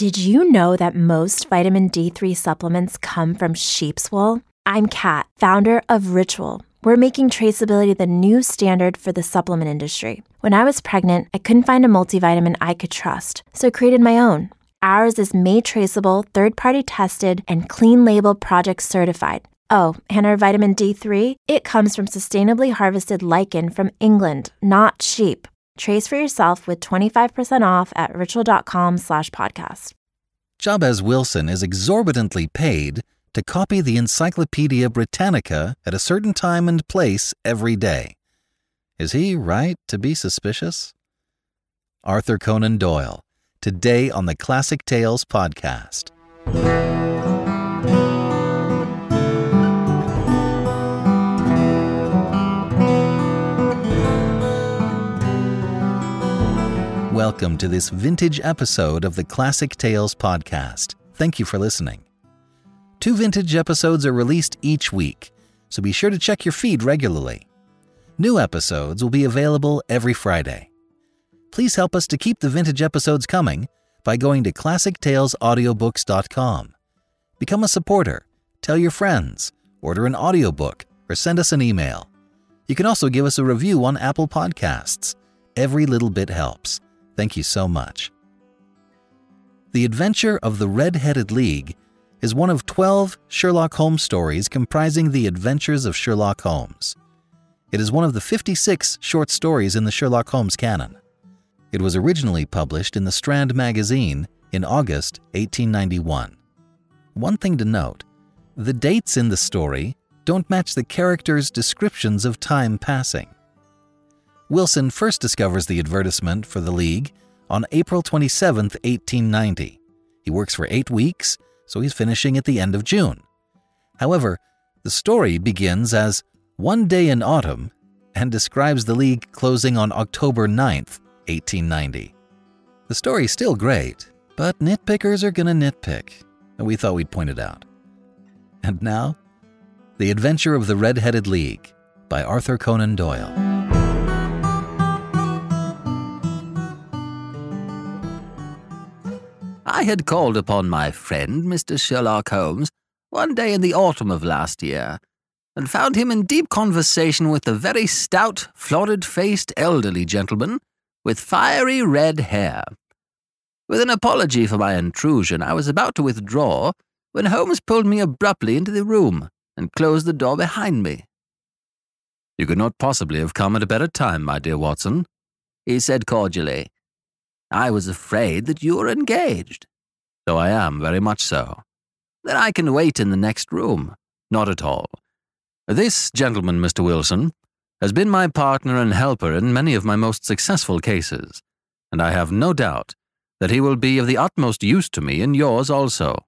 Did you know that most vitamin D3 supplements come from sheep's wool? I'm Kat, founder of Ritual. We're making traceability the new standard for the supplement industry. When I was pregnant, I couldn't find a multivitamin I could trust, so I created my own. Ours is made traceable, third-party tested, and clean label project certified. Oh, and our vitamin D3, it comes from sustainably harvested lichen from England, not sheep. Trace for yourself with 25% off at ritual.com/podcast. Jabez Wilson is exorbitantly paid to copy the Encyclopedia Britannica at a certain time and place every day. Is he right to be suspicious? Arthur Conan Doyle, today on the Classic Tales podcast. Welcome to this vintage episode of the Classic Tales podcast. Thank you for listening. 2 vintage episodes are released each week, so be sure to check your feed regularly. New episodes will be available every Friday. Please help us to keep the vintage episodes coming by going to classictalesaudiobooks.com. Become a supporter, tell your friends, order an audiobook, or send us an email. You can also give us a review on Apple Podcasts. Every little bit helps. Thank you so much. The Adventure of the Red-Headed League is one of 12 Sherlock Holmes stories comprising the adventures of Sherlock Holmes. It is one of the 56 short stories in the Sherlock Holmes canon. It was originally published in the Strand magazine in August 1891. One thing to note, the dates in the story don't match the characters' descriptions of time passing. Wilson first discovers the advertisement for the League on April 27, 1890. He works for 8 weeks, so he's finishing at the end of June. However, the story begins as One Day in Autumn and describes the League closing on October 9th, 1890. The story's still great, but nitpickers are gonna nitpick, and we thought we'd point it out. And now, The Adventure of the Red-Headed League by Arthur Conan Doyle. I had called upon my friend, Mr. Sherlock Holmes, one day in the autumn of last year, and found him in deep conversation with a very stout, florid-faced elderly gentleman with fiery red hair. With an apology for my intrusion, I was about to withdraw when Holmes pulled me abruptly into the room and closed the door behind me. "You could not possibly have come at a better time, my dear Watson," he said cordially. "I was afraid that you were engaged." "So I am, very much so." "Then I can wait in the next room." "Not at all. This gentleman, Mr. Wilson, has been my partner and helper in many of my most successful cases, and I have no doubt that he will be of the utmost use to me in yours also."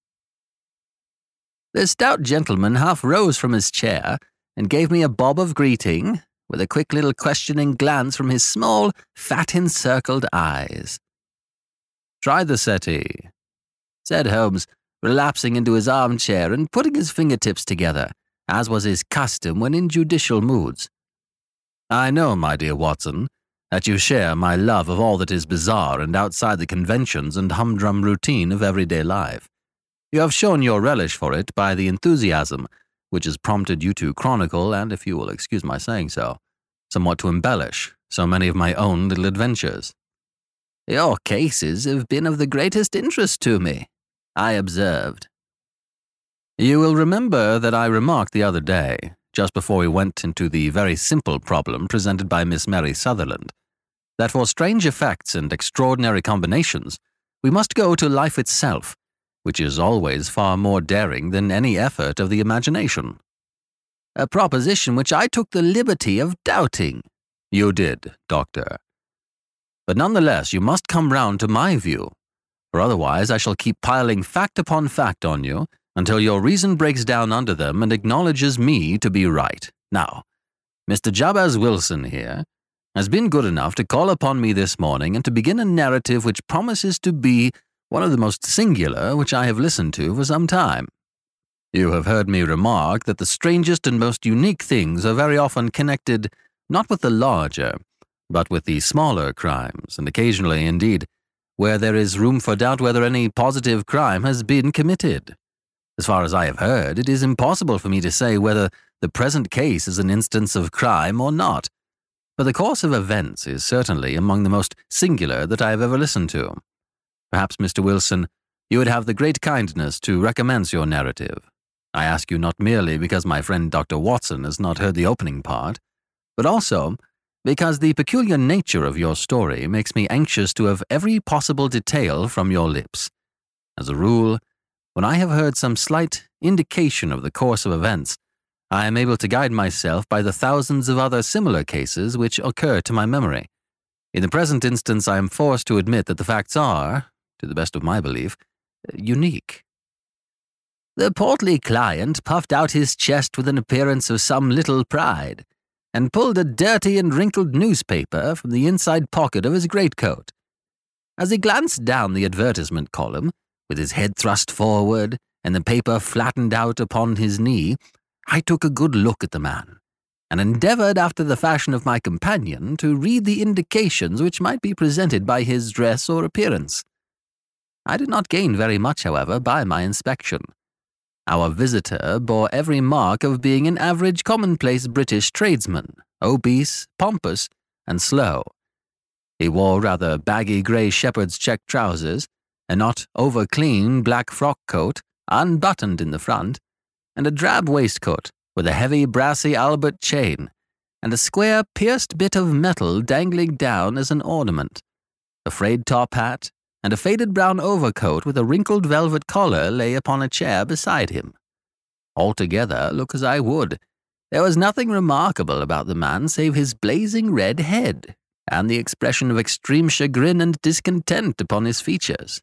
The stout gentleman half rose from his chair and gave me a bob of greeting, with a quick little questioning glance from his small, fat-encircled eyes. "Try the settee," said Holmes, relapsing into his armchair and putting his fingertips together, as was his custom when in judicial moods. "I know, my dear Watson, that you share my love of all that is bizarre and outside the conventions and humdrum routine of everyday life. You have shown your relish for it by the enthusiasm which has prompted you to chronicle, and, if you will excuse my saying so, somewhat to embellish so many of my own little adventures." "Your cases have been of the greatest interest to me," I observed. "You will remember that I remarked the other day, just before we went into the very simple problem presented by Miss Mary Sutherland, that for strange effects and extraordinary combinations, we must go to life itself, which is always far more daring than any effort of the imagination. A proposition which I took the liberty of doubting." "You did, Doctor. But nonetheless, you must come round to my view, for otherwise I shall keep piling fact upon fact on you until your reason breaks down under them and acknowledges me to be right. Now, Mr. Jabez Wilson here has been good enough to call upon me this morning and to begin a narrative which promises to be one of the most singular which I have listened to for some time. You have heard me remark that the strangest and most unique things are very often connected not with the larger, but with the smaller crimes, and occasionally, indeed, where there is room for doubt whether any positive crime has been committed. As far as I have heard, it is impossible for me to say whether the present case is an instance of crime or not, but the course of events is certainly among the most singular that I have ever listened to. Perhaps, Mr. Wilson, you would have the great kindness to recommence your narrative. I ask you not merely because my friend Dr. Watson has not heard the opening part, but also because the peculiar nature of your story makes me anxious to have every possible detail from your lips. As a rule, when I have heard some slight indication of the course of events, I am able to guide myself by the thousands of other similar cases which occur to my memory. In the present instance, I am forced to admit that the facts are, to the best of my belief, unique. The portly client puffed out his chest with an appearance of some little pride, and pulled a dirty and wrinkled newspaper from the inside pocket of his greatcoat. As he glanced down the advertisement column, with his head thrust forward and the paper flattened out upon his knee, I took a good look at the man, and endeavoured, after the fashion of my companion, to read the indications which might be presented by his dress or appearance. I did not gain very much, however, by my inspection. Our visitor bore every mark of being an average commonplace British tradesman, obese, pompous, and slow. He wore rather baggy grey shepherd's check trousers, a not over-clean black frock coat, unbuttoned in the front, and a drab waistcoat with a heavy brassy Albert chain, and a square pierced bit of metal dangling down as an ornament, a frayed top hat, and a faded brown overcoat with a wrinkled velvet collar lay upon a chair beside him. Altogether, look as I would, there was nothing remarkable about the man save his blazing red head, and the expression of extreme chagrin and discontent upon his features.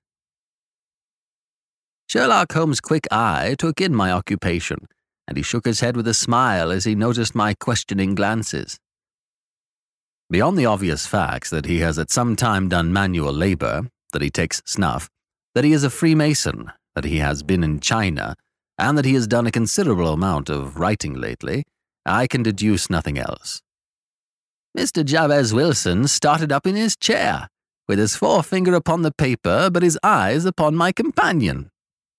Sherlock Holmes' quick eye took in my occupation, and he shook his head with a smile as he noticed my questioning glances. Beyond the obvious facts that he has at some time done manual labor, that he takes snuff, that he is a Freemason, that he has been in China, and that he has done a considerable amount of writing lately, I can deduce nothing else. Mr. Jabez Wilson started up in his chair, with his forefinger upon the paper but his eyes upon my companion.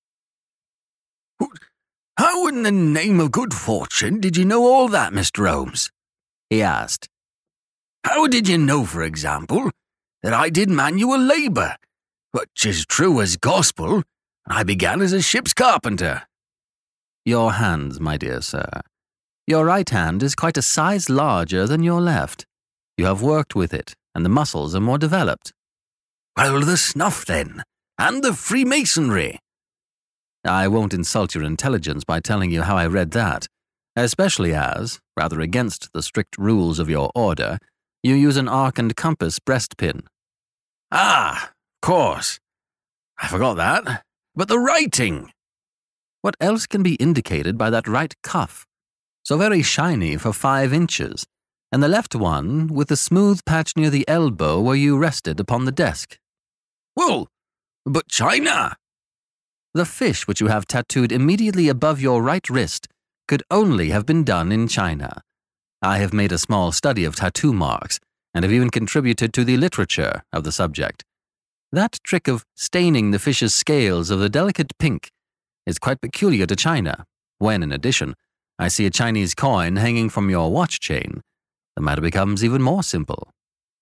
"How in the name of good fortune did you know all that, Mr. Holmes?" he asked. "How did you know, for example, that I did manual labour, which is true as gospel, and I began as a ship's carpenter?" "Your hands, my dear sir. Your right hand is quite a size larger than your left. You have worked with it, and the muscles are more developed." "Well, the snuff, then, and the Freemasonry." "I won't insult your intelligence by telling you how I read that, especially as, rather against the strict rules of your order, you use an arc and compass breastpin." "Ah, of course. I forgot that. But the writing!" "What else can be indicated by that right cuff, so very shiny for 5 inches, and the left one with the smooth patch near the elbow where you rested upon the desk?" "Well, but China!" "The fish which you have tattooed immediately above your right wrist could only have been done in China. I have made a small study of tattoo marks, and have even contributed to the literature of the subject. That trick of staining the fish's scales of a delicate pink is quite peculiar to China. When, in addition, I see a Chinese coin hanging from your watch chain, the matter becomes even more simple."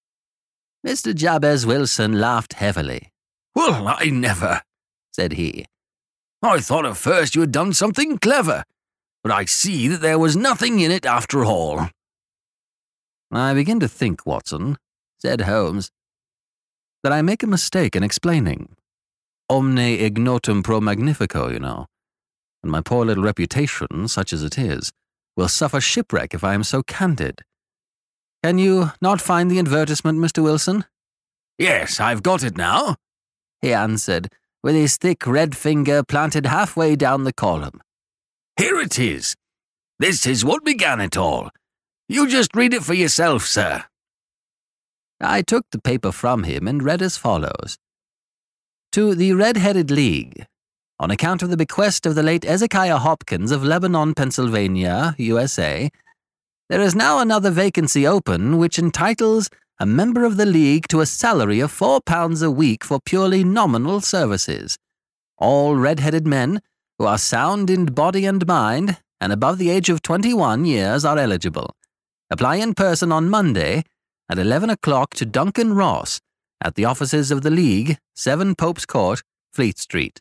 Mr. Jabez Wilson laughed heavily. "Well, I never," said he. "I thought at first you had done something clever, but I see that there was nothing in it after all." "I begin to think, Watson," said Holmes, "that I make a mistake in explaining. Omne ignotum pro magnifico, you know, and my poor little reputation, such as it is, will suffer shipwreck if I am so candid. Can you not find the advertisement, Mr. Wilson?" "Yes, I've got it now," he answered, with his thick red finger planted halfway down the column. "Here it is. This is what began it all. You just read it for yourself, sir." I took the paper from him and read as follows. "To the Red-Headed League. On account of the bequest of the late Ezekiah Hopkins of Lebanon, Pennsylvania, USA, there is now another vacancy open which entitles a member of the League to a salary of £4 a week for purely nominal services. All red-headed men who are sound in body and mind and above the age of 21 years are eligible. Apply in person on Monday at 11 o'clock to Duncan Ross at the offices of the League, 7 Pope's Court, Fleet Street.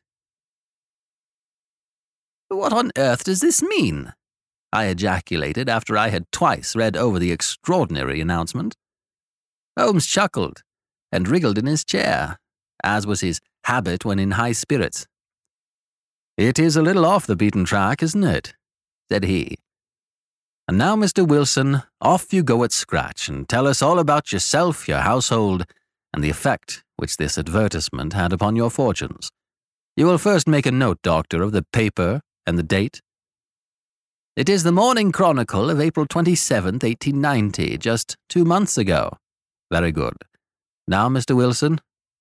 What on earth does this mean? I ejaculated after I had twice read over the extraordinary announcement. Holmes chuckled and wriggled in his chair, as was his habit when in high spirits. "It is a little off the beaten track, isn't it?" said he. "And now, Mr. Wilson, off you go at scratch and tell us all about yourself, your household, and the effect which this advertisement had upon your fortunes. You will first make a note, Doctor, of the paper and the date." "It is the Morning Chronicle of April 27th, 1890, just 2 months ago." "Very good. Now, Mr. Wilson."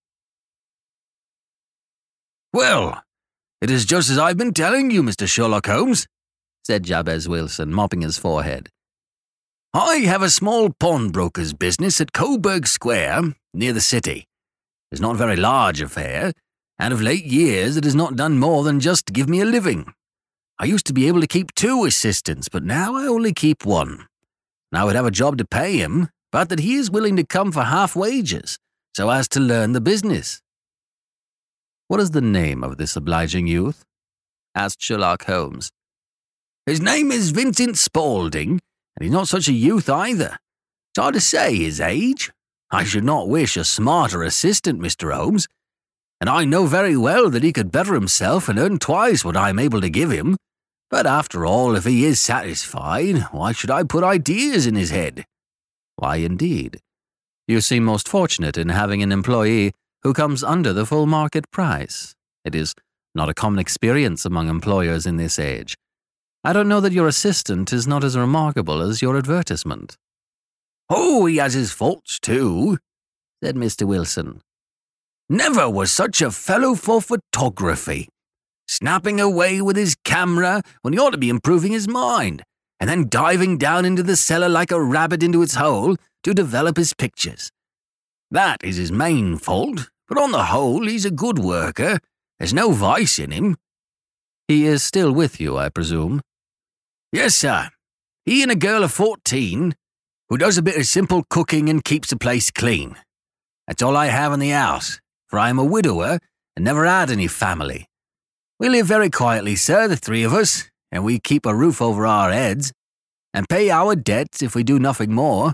"Well, it is just as I've been telling you, Mr. Sherlock Holmes," said Jabez Wilson, mopping his forehead. "I have a small pawnbroker's business at Coburg Square, near the city. It's not a very large affair, and of late years it has not done more than just give me a living. I used to be able to keep 2 assistants, but now I only keep 1. And I would have a job to pay him, but that he is willing to come for half wages, so as to learn the business." "What is the name of this obliging youth?" asked Sherlock Holmes. "His name is Vincent Spaulding, and he's not such a youth either. It's hard to say his age. I should not wish a smarter assistant, Mr. Holmes, and I know very well that he could better himself and earn twice what I am able to give him. But after all, if he is satisfied, why should I put ideas in his head?" "Why, indeed. You seem most fortunate in having an employee who comes under the full market price. It is not a common experience among employers in this age. I don't know that your assistant is not as remarkable as your advertisement." "Oh, he has his faults too," said Mr. Wilson. "Never was such a fellow for photography. Snapping away with his camera when he ought to be improving his mind, and then diving down into the cellar like a rabbit into its hole to develop his pictures. That is his main fault, but on the whole he's a good worker. There's no vice in him." "He is still with you, I presume?" "Yes, sir. He and a girl of 14, who does a bit of simple cooking and keeps the place clean. That's all I have in the house, for I am a widower and never had any family. We live very quietly, sir, the 3 of us, and we keep a roof over our heads, and pay our debts if we do nothing more.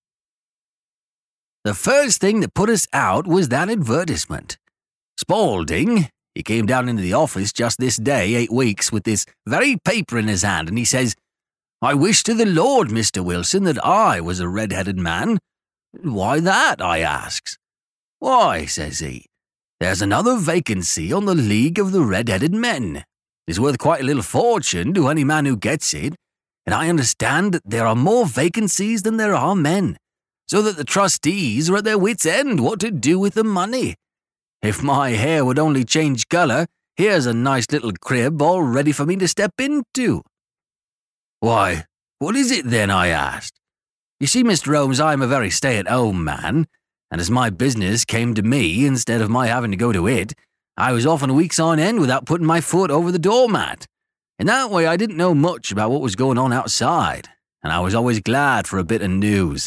The first thing that put us out was that advertisement. Spaulding, he came down into the office just this day, 8 weeks, with this very paper in his hand, and he says, 'I wish to the Lord, Mr. Wilson, that I was a red-headed man.' 'Why that?' I asks. 'Why,' says he, 'there's another vacancy on the League of the Red-Headed Men. It's worth quite a little fortune to any man who gets it, and I understand that there are more vacancies than there are men, so that the trustees are at their wits' end what to do with the money. If my hair would only change colour, here's a nice little crib all ready for me to step into.' 'Why, what is it then?' I asked. 'You see, Mr. Holmes, I am a very stay-at-home man, and as my business came to me instead of my having to go to it, I was often weeks on end without putting my foot over the doormat. In that way I didn't know much about what was going on outside, and I was always glad for a bit of news.'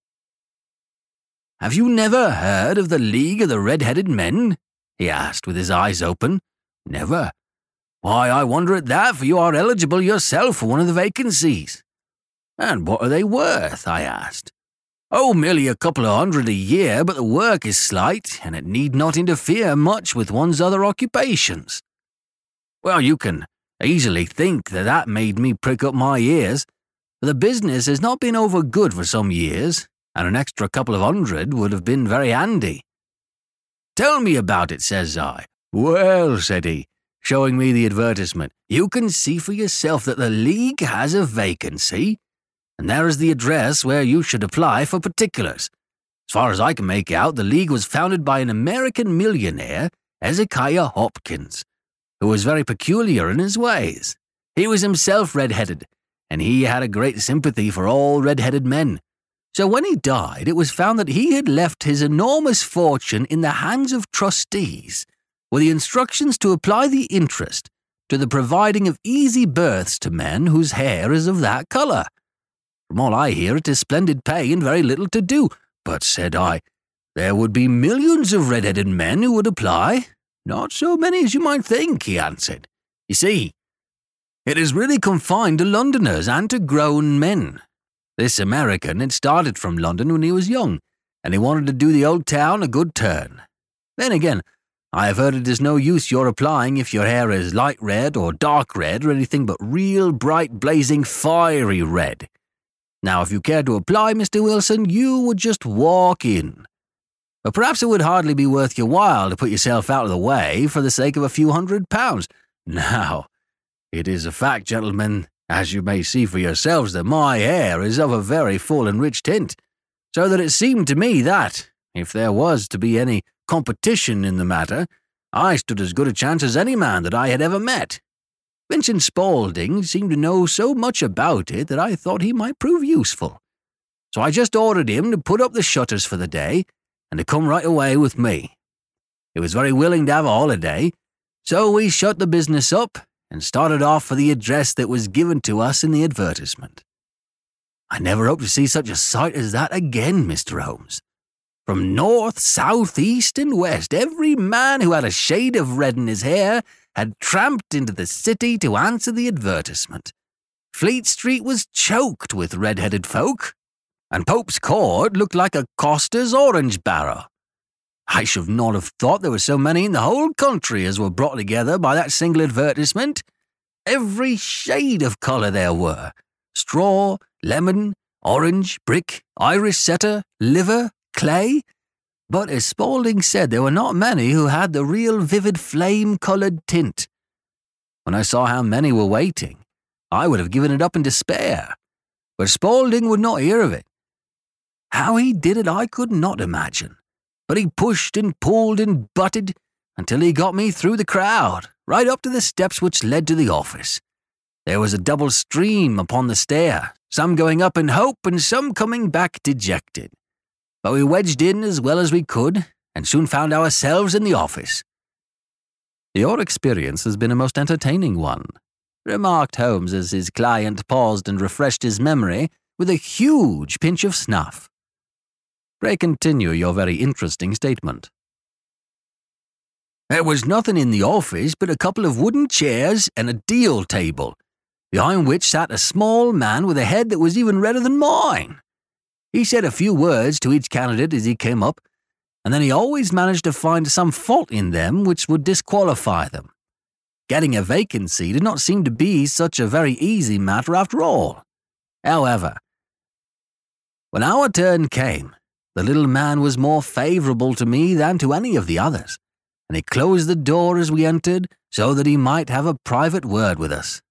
'Have you never heard of the League of the Red-Headed Men?' he asked with his eyes open. 'Never. Why, I wonder at that, for you are eligible yourself for one of the vacancies.' 'And what are they worth?' I asked. 'Oh, merely a couple of hundred a year, but the work is slight, and it need not interfere much with one's other occupations.' Well, you can easily think that made me prick up my ears, for the business has not been over good for some years, and an extra couple of hundred would have been very handy. 'Tell me about it,' says I. 'Well,' said he, showing me the advertisement, 'you can see for yourself that the League has a vacancy, and there is the address where you should apply for particulars. As far as I can make out, the League was founded by an American millionaire, Hezekiah Hopkins, who was very peculiar in his ways. He was himself red-headed, and he had a great sympathy for all red-headed men. So when he died, it was found that he had left his enormous fortune in the hands of trustees, with the instructions to apply the interest to the providing of easy berths to men whose hair is of that colour. From all I hear, it is splendid pay and very little to do. But, said I, there would be millions of red-headed men who would apply. Not so many as you might think, he answered. You see, it is really confined to Londoners and to grown men. This American had started from London when he was young, and he wanted to do the old town a good turn. Then again, I have heard it is no use your applying if your hair is light red or dark red or anything but real bright, blazing, fiery red. Now, if you care to apply, Mr. Wilson, you would just walk in. But perhaps it would hardly be worth your while to put yourself out of the way for the sake of a few £100. Now, it is a fact, gentlemen, as you may see for yourselves, that my hair is of a very full and rich tint, so that it seemed to me that, if there was to be any competition in the matter, I stood as good a chance as any man that I had ever met. Vincent Spaulding seemed to know so much about it that I thought he might prove useful. So I just ordered him to put up the shutters for the day and to come right away with me. He was very willing to have a holiday, so we shut the business up and started off for the address that was given to us in the advertisement. I never hope to see such a sight as that again, Mr. Holmes. From north, south, east, and west, every man who had a shade of red in his hair had tramped into the city to answer the advertisement. Fleet Street was choked with red-headed folk, and Pope's Court looked like a coster's orange barrel. I should not have thought there were so many in the whole country as were brought together by that single advertisement. Every shade of colour there were: straw, lemon, orange, brick, Irish setter, liver, clay. But as Spaulding said, there were not many who had the real vivid flame-coloured tint. When I saw how many were waiting, I would have given it up in despair. But Spaulding would not hear of it. How he did it I could not imagine, but he pushed and pulled and butted until he got me through the crowd, right up to the steps which led to the office. There was a double stream upon the stair, some going up in hope and some coming back dejected. But we wedged in as well as we could, and soon found ourselves in the office. Your experience has been a most entertaining one, remarked Holmes as his client paused and refreshed his memory with a huge pinch of snuff. Pray continue your very interesting statement. There was nothing in the office but a couple of wooden chairs and a deal table, behind which sat a small man with a head that was even redder than mine. He said a few words to each candidate as he came up, and then he always managed to find some fault in them which would disqualify them. Getting a vacancy did not seem to be such a very easy matter after all. However, when our turn came, the little man was more favourable to me than to any of the others, and he closed the door as we entered so that he might have a private word with us.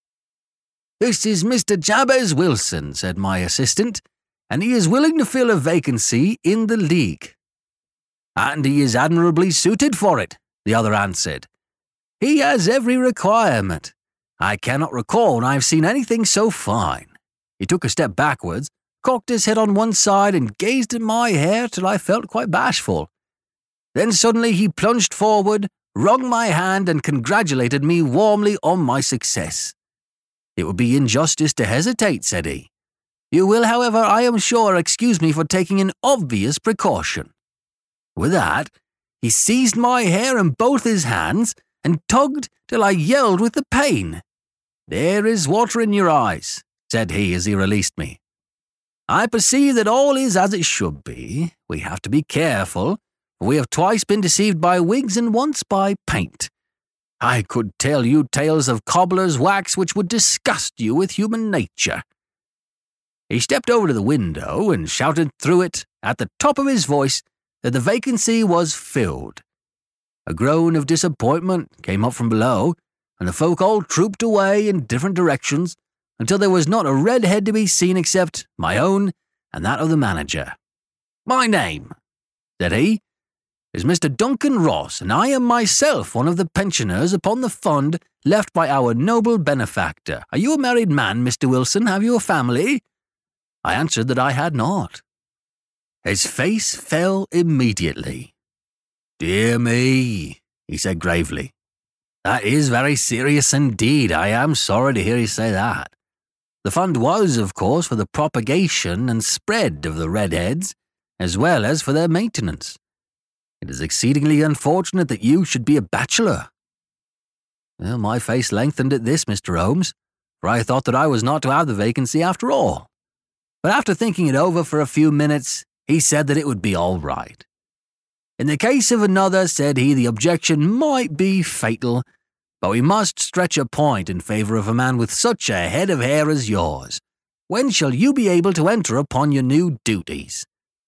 "This is Mr. Jabez Wilson," said my assistant, "and he is willing to fill a vacancy in the League." "And he is admirably suited for it," the other answered. "He has every requirement. I cannot recall when I have seen anything so fine." He took a step backwards, cocked his head on one side and gazed at my hair till I felt quite bashful. Then suddenly he plunged forward, wrung my hand and congratulated me warmly on my success. "It would be injustice to hesitate," said he. "You will, however, I am sure, excuse me for taking an obvious precaution." With that, he seized my hair in both his hands and tugged till I yelled with the pain. "There is water in your eyes," said he as he released me. "I perceive that all is as it should be. We have to be careful, for we have twice been deceived by wigs and once by paint. I could tell you tales of cobbler's wax which would disgust you with human nature." He stepped over to the window and shouted through it at the top of his voice that the vacancy was filled. A groan of disappointment came up from below, and the folk all trooped away in different directions until there was not a red head to be seen except my own and that of the manager. "My name," said he, "is Mr. Duncan Ross, and I am myself one of the pensioners upon the fund left by our noble benefactor. Are you a married man, Mr. Wilson? Have you a family?" I answered that I had not. His face fell immediately. "Dear me," he said gravely. "That is very serious indeed. I am sorry to hear you say that. The fund was, of course, for the propagation and spread of the redheads, as well as for their maintenance. It is exceedingly unfortunate that you should be a bachelor." Well, my face lengthened at this, Mr. Holmes, for I thought that I was not to have the vacancy after all. But after thinking it over for a few minutes, he said that it would be all right. In the case of another, said he, the objection might be fatal, but we must stretch a point in favour of a man with such a head of hair as yours. When shall you be able to enter upon your new duties?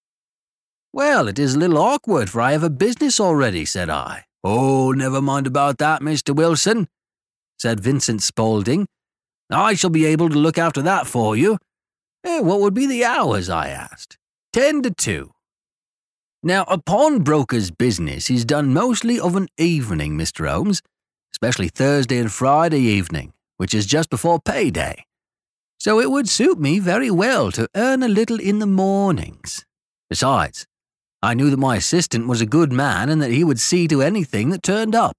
"Well, it is a little awkward, for I have a business already," said I. "Oh, never mind about that, Mr. Wilson," said Vincent Spaulding. "I shall be able to look after that for you." "What would be the hours?" I asked. 10 to 2. Now, a pawnbroker's business is done mostly of an evening, Mr. Holmes, especially Thursday and Friday evening, which is just before payday. So it would suit me very well to earn a little in the mornings. Besides, I knew that my assistant was a good man and that he would see to anything that turned up.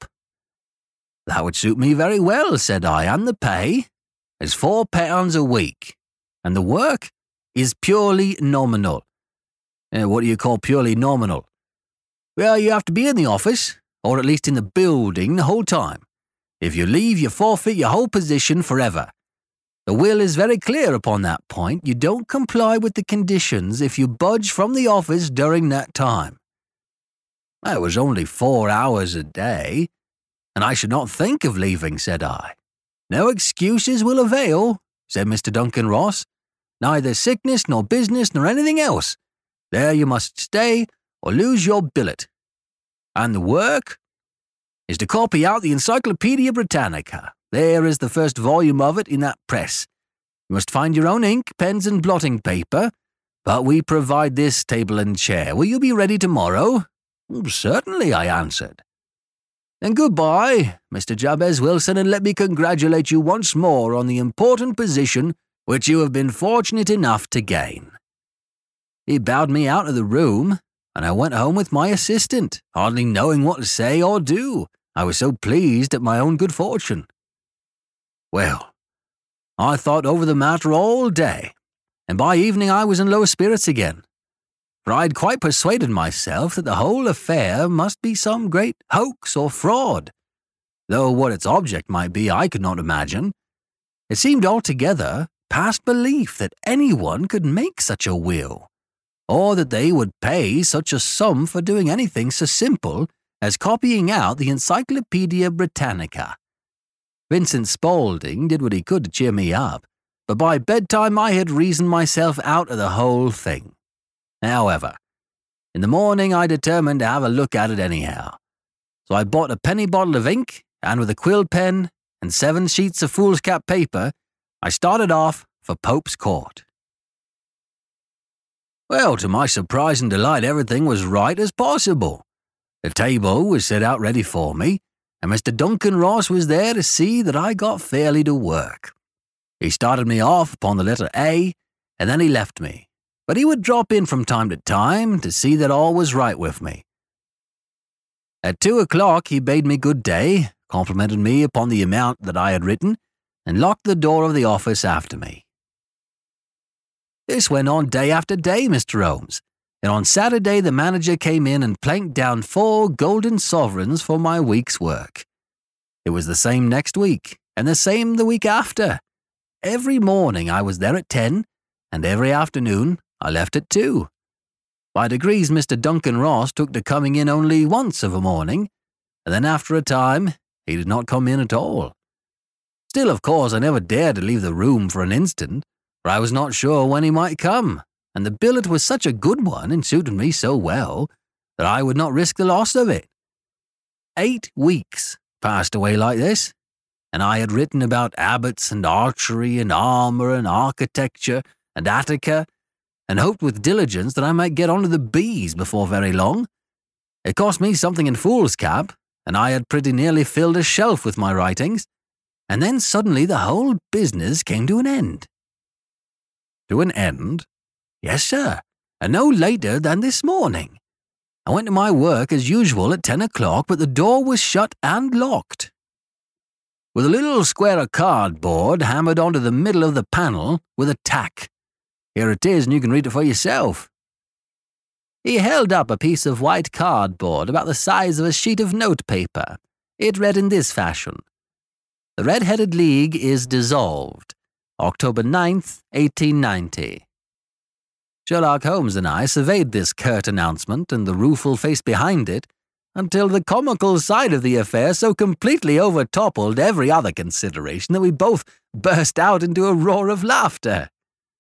"That would suit me very well," said I, "and the pay is £4 a week, and the work is purely nominal." What do you call purely nominal? Well, you have to be in the office, or at least in the building, the whole time. If you leave, you forfeit your whole position forever. The will is very clear upon that point. You don't comply with the conditions if you budge from the office during that time. It was only 4 hours a day, and I should not think of leaving, said I. "No excuses will avail," said Mr. Duncan Ross. "Neither sickness nor business nor anything else. There you must stay or lose your billet. And the work is to copy out the Encyclopedia Britannica. There is the first volume of it in that press. You must find your own ink, pens and blotting paper, but we provide this table and chair. Will you be ready tomorrow?" "Certainly," I answered. "Then goodbye, Mr. Jabez Wilson, and let me congratulate you once more on the important position which you have been fortunate enough to gain." He bowed me out of the room, and I went home with my assistant, hardly knowing what to say or do. I was so pleased at my own good fortune. Well, I thought over the matter all day, and by evening I was in low spirits again, for I had quite persuaded myself that the whole affair must be some great hoax or fraud, though what its object might be I could not imagine. It seemed altogether past belief that anyone could make such a will, or that they would pay such a sum for doing anything so simple as copying out the Encyclopedia Britannica. Vincent Spaulding did what he could to cheer me up, but by bedtime I had reasoned myself out of the whole thing. However, in the morning I determined to have a look at it anyhow. So I bought a penny bottle of ink, and with a quill pen and 7 sheets of foolscap paper, I started off for Pope's Court. Well, to my surprise and delight, everything was right as possible. The table was set out ready for me, and Mr. Duncan Ross was there to see that I got fairly to work. He started me off upon the letter A, and then he left me, but he would drop in from time to time to see that all was right with me. At 2 o'clock he bade me good day, complimented me upon the amount that I had written, and locked the door of the office after me. This went on day after day, Mr. Holmes, and on Saturday the manager came in and planked down 4 golden sovereigns for my week's work. It was the same next week, and the same the week after. Every morning I was there at 10, and every afternoon I left at 2. By degrees Mr. Duncan Ross took to coming in only once of a morning, and then after a time he did not come in at all. Still, of course, I never dared to leave the room for an instant, for I was not sure when he might come, and the billet was such a good one and suited me so well that I would not risk the loss of it. 8 weeks passed away like this, and I had written about abbots and archery and armour and architecture and Attica, and hoped with diligence that I might get on to the B's before very long. It cost me something in foolscap, and I had pretty nearly filled a shelf with my writings, and then suddenly the whole business came to an end. To an end? Yes, sir, and no later than this morning. I went to my work as usual at 10 o'clock, but the door was shut and locked. With a little square of cardboard hammered onto the middle of the panel with a tack. Here it is, and you can read it for yourself." He held up a piece of white cardboard about the size of a sheet of notepaper. It read in this fashion: "The Red-Headed League is dissolved. October 9th, 1890. Sherlock Holmes and I surveyed this curt announcement and the rueful face behind it until the comical side of the affair so completely overtoppled every other consideration that we both burst out into a roar of laughter.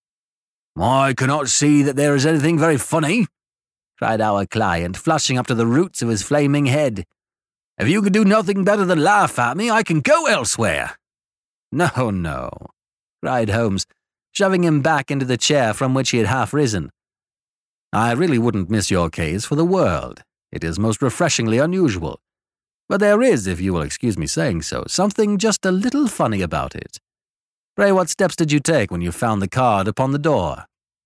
"I cannot see that there is anything very funny," cried our client, flushing up to the roots of his flaming head. "If you can do nothing better than laugh at me, I can go elsewhere." "No, no," cried Holmes, shoving him back into the chair from which he had half risen. "I really wouldn't miss your case for the world. It is most refreshingly unusual. But there is, if you will excuse me saying so, something just a little funny about it. Pray, what steps did you take when you found the card upon the door?"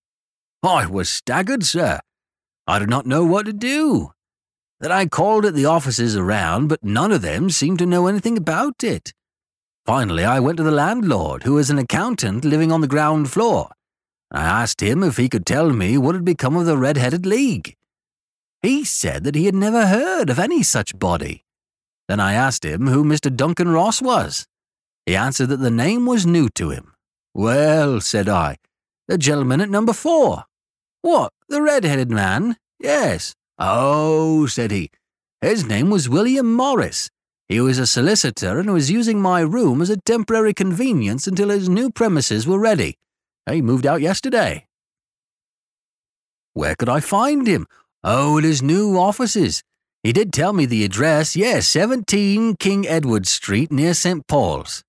"I was staggered, sir. I did not know what to do. Then I called at the offices around, but none of them seemed to know anything about it. Finally, I went to the landlord, who is an accountant living on the ground floor. I asked him if he could tell me what had become of the Red-Headed League. He said that he had never heard of any such body. Then I asked him who Mr. Duncan Ross was. He answered that the name was new to him. "Well," said I, "the gentleman at number 4. "What, the red-headed man?" "Yes." "Oh," said he, "his name was William Morris. He was a solicitor and was using my room as a temporary convenience until his new premises were ready. He moved out yesterday." "Where could I find him?" "Oh, at his new offices. He did tell me the address. Yes, 17 King Edward Street near St. Paul's."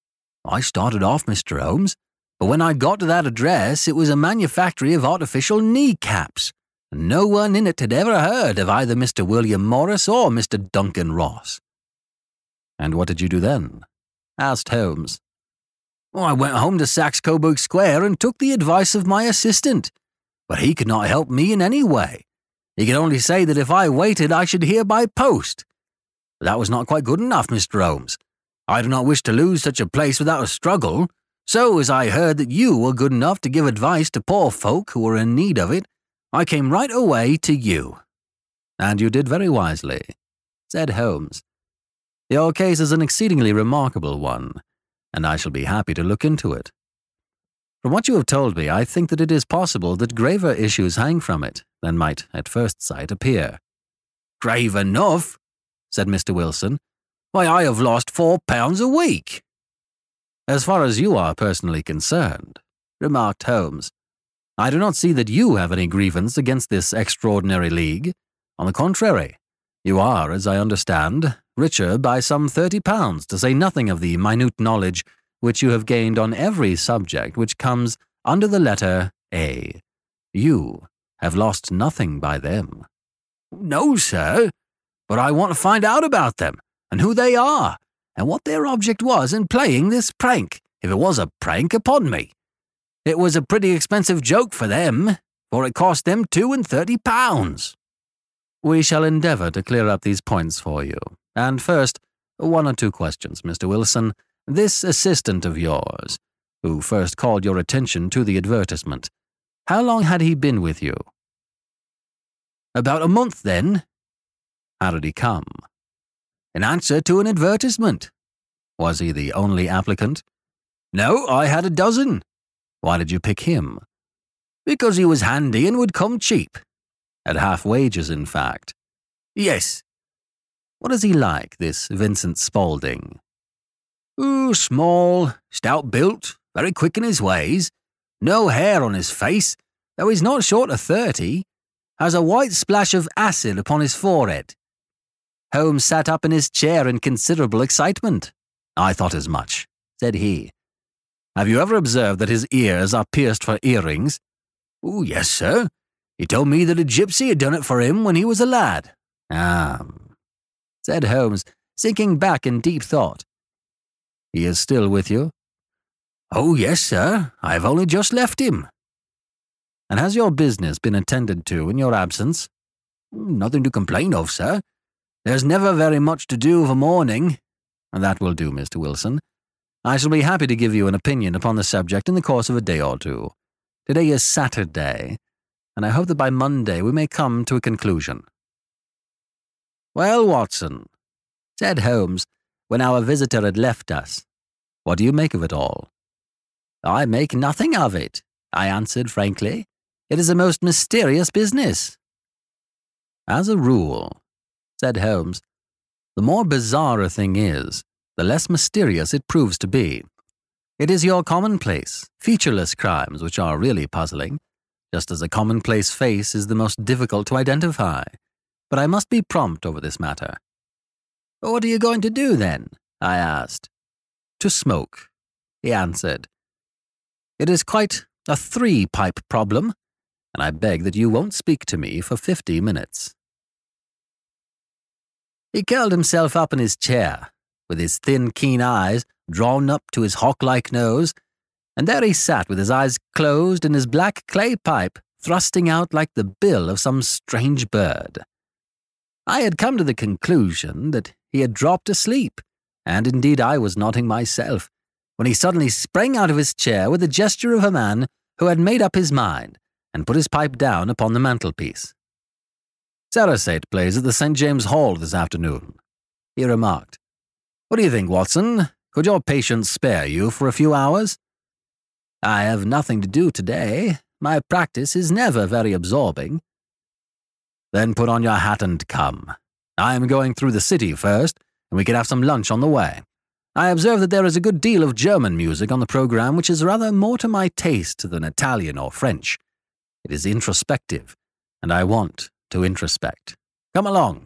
I started off, Mr. Holmes, but when I got to that address, it was a manufactory of artificial kneecaps, and no one in it had ever heard of either Mr. William Morris or Mr. Duncan Ross. "And what did you do then?" asked Holmes. "I went home to Saxe Coburg Square and took the advice of my assistant, but he could not help me in any way. He could only say that if I waited I should hear by post. But that was not quite good enough, Mr. Holmes. I do not wish to lose such a place without a struggle, so as I heard that you were good enough to give advice to poor folk who were in need of it, I came right away to you." "And you did very wisely," said Holmes. "Your case is an exceedingly remarkable one, and I shall be happy to look into it. From what you have told me, I think that it is possible that graver issues hang from it than might at first sight appear." "Grave enough," said Mr. Wilson. "Why, I have lost £4 a week." "As far as you are personally concerned," remarked Holmes, "I do not see that you have any grievance against this extraordinary league. On the contrary, you are, as I understand, richer by some £30, to say nothing of the minute knowledge which you have gained on every subject which comes under the letter A. You have lost nothing by them." "No, sir, but I want to find out about them, and who they are, and what their object was in playing this prank, if it was a prank upon me. It was a pretty expensive joke for them, for it cost them £32. "We shall endeavour to clear up these points for you. And first, 1 or 2 questions, Mr. Wilson. This assistant of yours, who first called your attention to the advertisement, how long had he been with you?" "About a month then." "How did he come?" "In answer to an advertisement." "Was he the only applicant?" "No, I had a dozen." "Why did you pick him?" "Because he was handy and would come cheap." "At half wages, in fact?" "Yes." "What is he like, this Vincent Spaulding?" Small, stout-built, very quick in his ways, no hair on his face, though he's not short of 30, has a white splash of acid upon his forehead." Holmes sat up in his chair in considerable excitement. "I thought as much," said he. "Have you ever observed that his ears are pierced for earrings?" "Yes, sir. He told me that a gypsy had done it for him when he was a lad." "Ah," said Holmes, sinking back in deep thought. "He is still with you?" "Oh, yes, sir. I have only just left him. And has your business been attended to in your absence?" "Nothing to complain of, sir. There's never very much to do of a morning." "That will do, Mr. Wilson. I shall be happy to give you an opinion upon the subject in the course of a day or two. Today is Saturday, and I hope that by Monday we may come to a conclusion." "Well, Watson," said Holmes, when our visitor had left us, "what do you make of it all?" "I make nothing of it," I answered frankly. "It is a most mysterious business." "As a rule," said Holmes, "the more bizarre a thing is, the less mysterious it proves to be. It is your commonplace, featureless crimes which are really puzzling, just as a commonplace face is the most difficult to identify. But I must be prompt over this matter." "What are you going to do, then?" I asked. "To smoke," he answered. "It is quite a 3-pipe problem, and I beg that you won't speak to me for 50 minutes. He curled himself up in his chair, with his thin, keen eyes drawn up to his hawk-like nose, and there he sat with his eyes closed and his black clay pipe thrusting out like the bill of some strange bird. I had come to the conclusion that he had dropped asleep, and indeed I was nodding myself, when he suddenly sprang out of his chair with the gesture of a man who had made up his mind and put his pipe down upon the mantelpiece. "Sarasate plays at the St. James Hall this afternoon," he remarked. "What do you think, Watson? Could your patient spare you for a few hours?" "I have nothing to do today. My practice is never very absorbing." "Then put on your hat and come. I am going through the city first, and we can have some lunch on the way. I observe that there is a good deal of German music on the program which is rather more to my taste than Italian or French. It is introspective, and I want to introspect. Come along."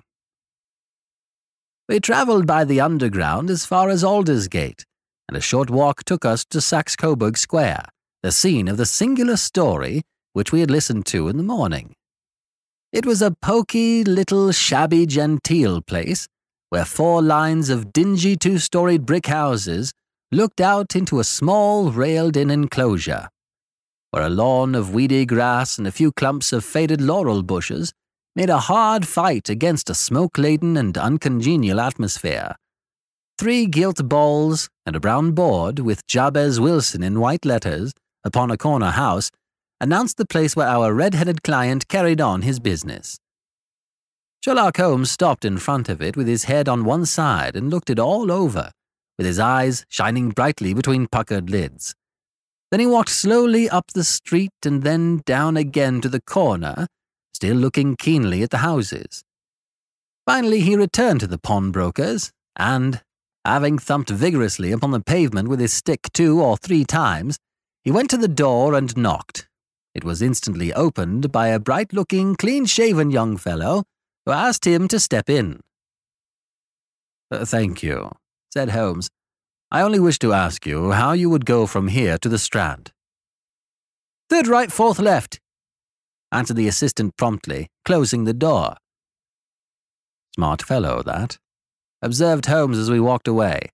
We travelled by the Underground as far as Aldersgate, and a short walk took us to Saxe-Coburg Square, the scene of the singular story which we had listened to in the morning. It was a poky, little, shabby, genteel place, where 4 lines of dingy 2-storied brick houses looked out into a small, railed-in enclosure, where a lawn of weedy grass and a few clumps of faded laurel bushes made a hard fight against a smoke-laden and uncongenial atmosphere. 3 gilt balls and a brown board with Jabez Wilson in white letters upon a corner house announced the place where our red-headed client carried on his business. Sherlock Holmes stopped in front of it with his head on one side and looked it all over, with his eyes shining brightly between puckered lids. Then he walked slowly up the street and then down again to the corner, still looking keenly at the houses. Finally he returned to the pawnbroker's, and, having thumped vigorously upon the pavement with his stick 2 or 3 times, he went to the door and knocked. It was instantly opened by a bright-looking, clean-shaven young fellow who asked him to step in. "Thank you," said Holmes. "I only wish to ask you how you would go from here to the Strand." "Third right, 4th left," answered the assistant promptly, closing the door. "Smart fellow, that," observed Holmes as we walked away.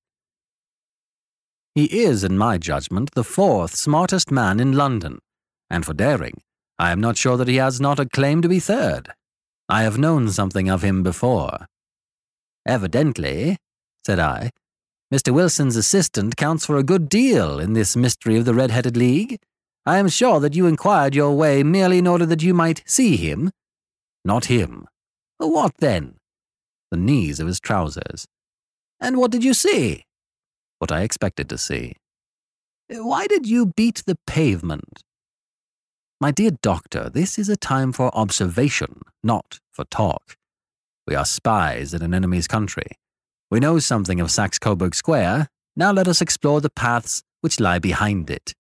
"He is, in my judgment, the 4th smartest man in London, and for daring, I am not sure that he has not a claim to be 3rd. I have known something of him before." "Evidently," said I, "Mr. Wilson's assistant counts for a good deal in this mystery of the Red-Headed League. I am sure that you inquired your way merely in order that you might see him." "Not him." "What then?" "The knees of his trousers." "And what did you see?" "What I expected to see." "Why did you beat the pavement?" "My dear doctor, this is a time for observation, not for talk. We are spies in an enemy's country. We know something of Saxe-Coburg Square. Now let us explore the paths which lie behind it."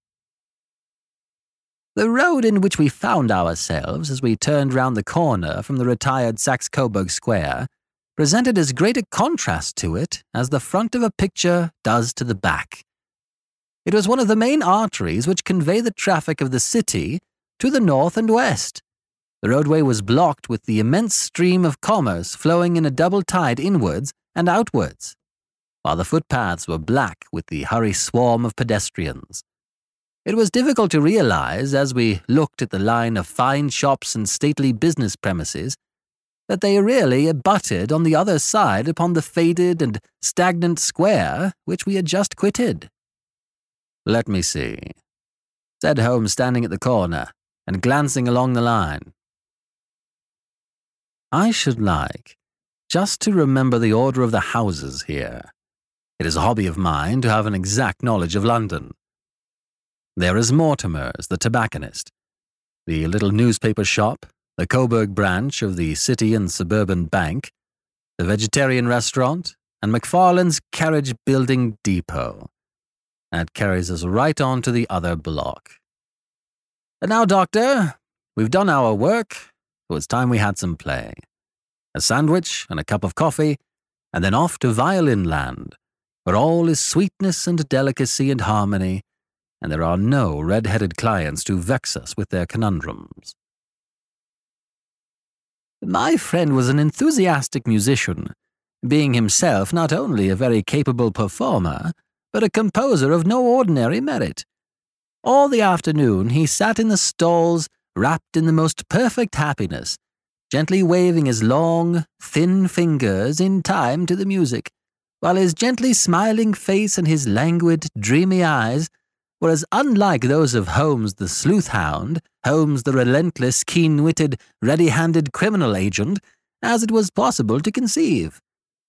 The road in which we found ourselves as we turned round the corner from the retired Saxe-Coburg Square presented as great a contrast to it as the front of a picture does to the back. It was one of the main arteries which convey the traffic of the city to the north and west. The roadway was blocked with the immense stream of commerce flowing in a double tide inwards and outwards, while the footpaths were black with the hurry swarm of pedestrians. It was difficult to realize, as we looked at the line of fine shops and stately business premises, that they really abutted on the other side upon the faded and stagnant square which we had just quitted. "Let me see," said Holmes, standing at the corner and glancing along the line. "I should like just to remember the order of the houses here. It is a hobby of mine to have an exact knowledge of London. There is Mortimer's, the tobacconist, the little newspaper shop, the Coburg branch of the City and Suburban Bank, the vegetarian restaurant, and McFarlane's carriage building depot. That carries us right on to the other block. And now, Doctor, we've done our work, so it's time we had some play. A sandwich and a cup of coffee, and then off to Violin Land, where all is sweetness and delicacy and harmony, and there are no red-headed clients to vex us with their conundrums." My friend was an enthusiastic musician, being himself not only a very capable performer, but a composer of no ordinary merit. All the afternoon he sat in the stalls, wrapped in the most perfect happiness, gently waving his long, thin fingers in time to the music, while his gently smiling face and his languid, dreamy eyes were as unlike those of Holmes the sleuth-hound, Holmes the relentless, keen-witted, ready-handed criminal agent, as it was possible to conceive.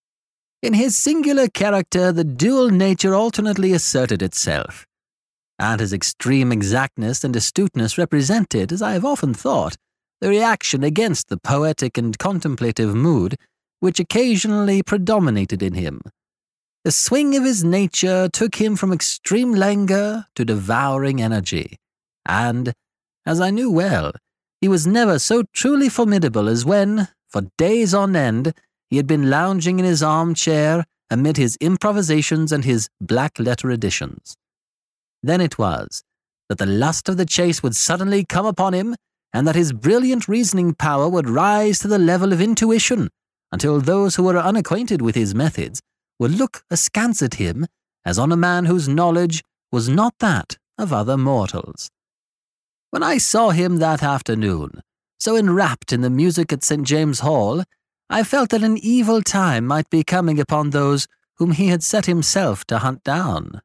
In his singular character the dual nature alternately asserted itself, and his extreme exactness and astuteness represented, as I have often thought, the reaction against the poetic and contemplative mood which occasionally predominated in him. The swing of his nature took him from extreme languor to devouring energy, and, as I knew well, he was never so truly formidable as when, for days on end, he had been lounging in his armchair amid his improvisations and his black-letter editions. Then it was that the lust of the chase would suddenly come upon him, and that his brilliant reasoning power would rise to the level of intuition, until those who were unacquainted with his methods would look askance at him as on a man whose knowledge was not that of other mortals. When I saw him that afternoon, so enwrapped in the music at St. James' Hall, I felt that an evil time might be coming upon those whom he had set himself to hunt down.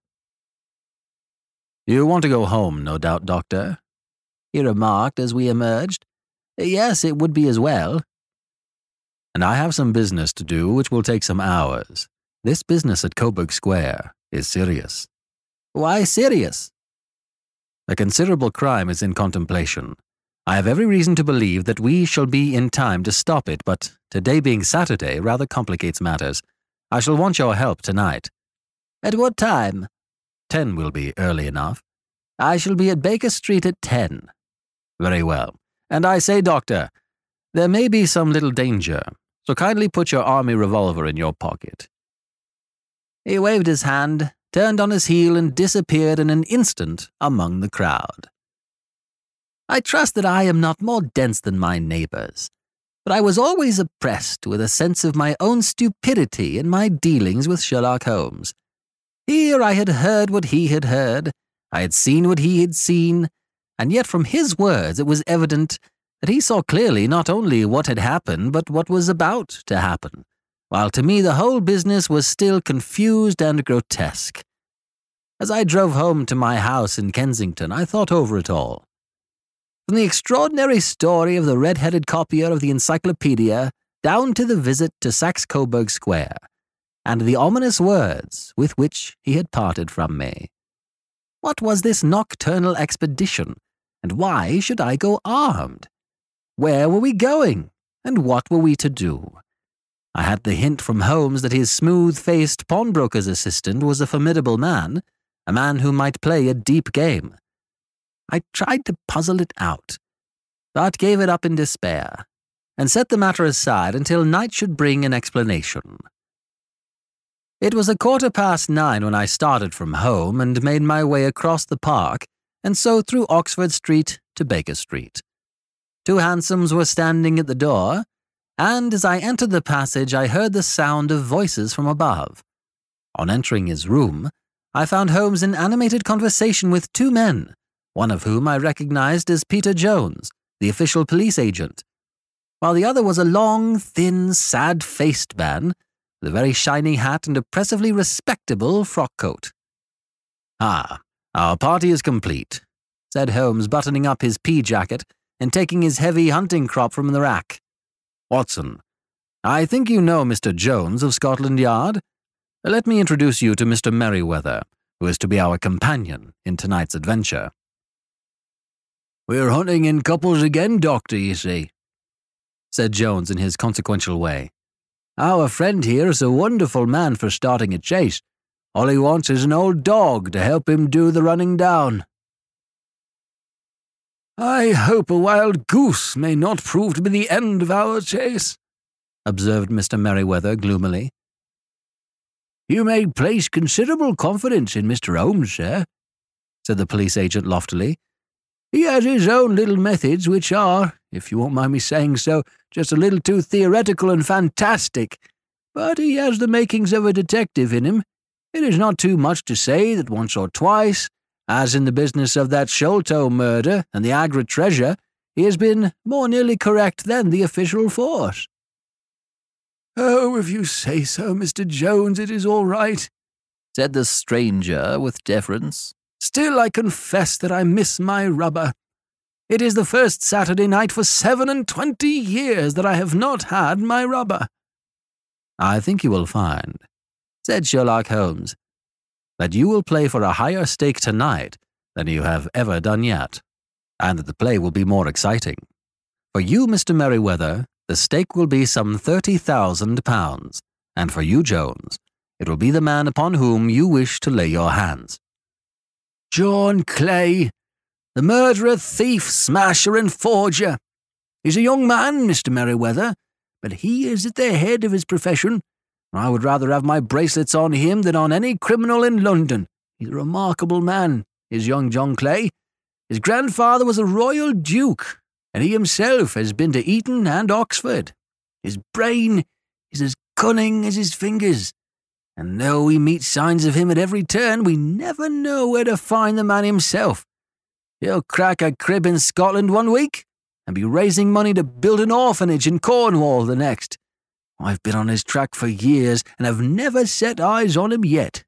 "You want to go home, no doubt, Doctor?" he remarked as we emerged. "Yes, it would be as well." "And I have some business to do which will take some hours. This business at Coburg Square is serious." "Why serious?" "A considerable crime is in contemplation. I have every reason to believe that we shall be in time to stop it, but today being Saturday rather complicates matters. I shall want your help tonight." "At what time?" 10 will be early enough." "I shall be at Baker Street at 10. "Very well. And I say, Doctor, there may be some little danger, so kindly put your army revolver in your pocket." He waved his hand, turned on his heel, and disappeared in an instant among the crowd. I trust that I am not more dense than my neighbors, but I was always oppressed with a sense of my own stupidity in my dealings with Sherlock Holmes. Here I had heard what he had heard, I had seen what he had seen, and yet from his words it was evident that he saw clearly not only what had happened, but what was about to happen, while to me the whole business was still confused and grotesque. As I drove home to my house in Kensington, I thought over it all. From the extraordinary story of the red-headed copier of the encyclopedia down to the visit to Saxe-Coburg Square, and the ominous words with which he had parted from me. What was this nocturnal expedition, and why should I go armed? Where were we going, and what were we to do? I had the hint from Holmes that his smooth-faced pawnbroker's assistant was a formidable man, a man who might play a deep game. I tried to puzzle it out, but gave it up in despair, and set the matter aside until night should bring an explanation. It was 9:15 when I started from home and made my way across the park, and so through Oxford Street to Baker Street. 2 hansoms were standing at the door, and as I entered the passage I heard the sound of voices from above. On entering his room, I found Holmes in animated conversation with 2 men, one of whom I recognized as Peter Jones, the official police agent, while the other was a long, thin, sad-faced man with a very shiny hat and oppressively respectable frock coat. "Ah, our party is complete," said Holmes, buttoning up his pea-jacket and taking his heavy hunting crop from the rack. "Watson, I think you know Mr. Jones of Scotland Yard. Let me introduce you to Mr. Merryweather, who is to be our companion in tonight's adventure." "We're hunting in couples again, Doctor, you see," said Jones in his consequential way. "Our friend here is a wonderful man for starting a chase. All he wants is an old dog to help him do the running down." "I hope a wild goose may not prove to be the end of our chase," observed Mr. Merryweather gloomily. "You may place considerable confidence in Mr. Holmes, sir," said the police agent loftily. "He has his own little methods which are, if you won't mind me saying so, just a little too theoretical and fantastic, but he has the makings of a detective in him. It is not too much to say that once or twice, as in the business of that Sholto murder and the Agra treasure, he has been more nearly correct than the official force." "Oh, if you say so, Mr. Jones, it is all right," said the stranger with deference. "Still, I confess that I miss my rubber. It is the first Saturday night for 27 years that I have not had my rubber." "I think you will find," said Sherlock Holmes, "that you will play for a higher stake tonight than you have ever done yet, and that the play will be more exciting. For you, Mr. Merryweather, the stake will be some £30,000, and for you, Jones, it will be the man upon whom you wish to lay your hands." "John Clay, the murderer, thief, smasher, and forger. He's a young man, Mr. Merryweather, but he is at the head of his profession. I would rather have my bracelets on him than on any criminal in London. He's a remarkable man, is young John Clay. His grandfather was a royal duke, and he himself has been to Eton and Oxford. His brain is as cunning as his fingers, and though we meet signs of him at every turn, we never know where to find the man himself. He'll crack a crib in Scotland one week, and be raising money to build an orphanage in Cornwall the next. I've been on his track for years, and have never set eyes on him yet."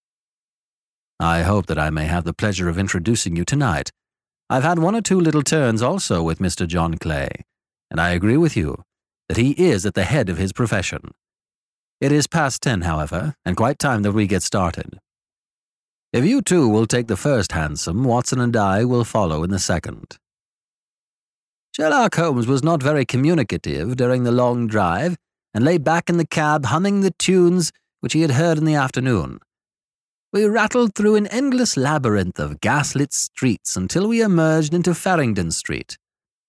"I hope that I may have the pleasure of introducing you tonight. I've had one or two little turns also with Mr. John Clay, and I agree with you that he is at the head of his profession. It is past 10, however, and quite time that we get started. If you two will take the first hansom, Watson and I will follow in the second." Sherlock Holmes was not very communicative during the long drive, and lay back in the cab humming the tunes which he had heard in the afternoon. We rattled through an endless labyrinth of gaslit streets until we emerged into Farringdon Street.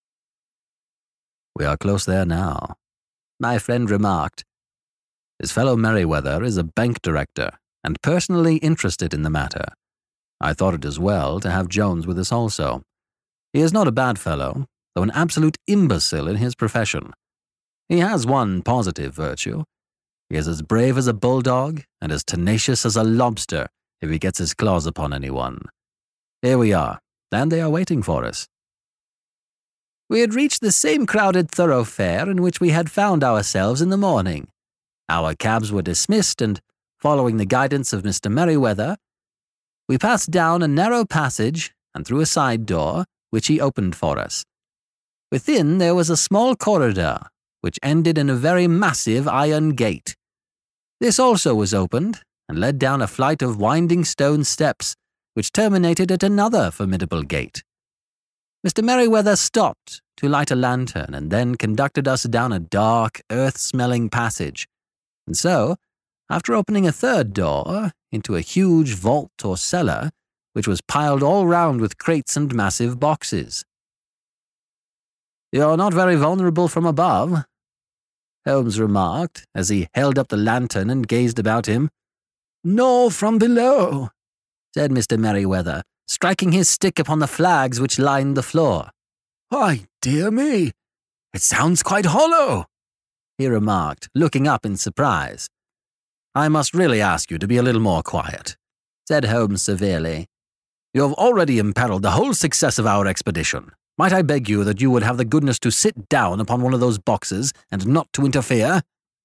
"We are close there now," my friend remarked. "His fellow Merryweather is a bank director, and personally interested in the matter. I thought it as well to have Jones with us also. He is not a bad fellow, though an absolute imbecile in his profession. He has one positive virtue. He is as brave as a bulldog and as tenacious as a lobster if he gets his claws upon anyone. Here we are, and they are waiting for us." We had reached the same crowded thoroughfare in which we had found ourselves in the morning. Our cabs were dismissed, and, following the guidance of Mr. Merryweather, we passed down a narrow passage and through a side door, which he opened for us. Within there was a small corridor, which ended in a very massive iron gate. This also was opened, and led down a flight of winding stone steps, which terminated at another formidable gate. Mr. Merryweather stopped to light a lantern, and then conducted us down a dark, earth-smelling passage, and so, after opening a third door, into a huge vault or cellar, which was piled all round with crates and massive boxes. "You're not very vulnerable from above," Holmes remarked, as he held up the lantern and gazed about him. "Nor from below," said Mr. Merryweather, striking his stick upon the flags which lined the floor. "Why, dear me, it sounds quite hollow," he remarked, looking up in surprise. "I must really ask you to be a little more quiet," said Holmes severely. You have already imperiled the whole success of our expedition. Might I beg you that you would have the goodness to sit down upon one of those boxes and not to interfere?"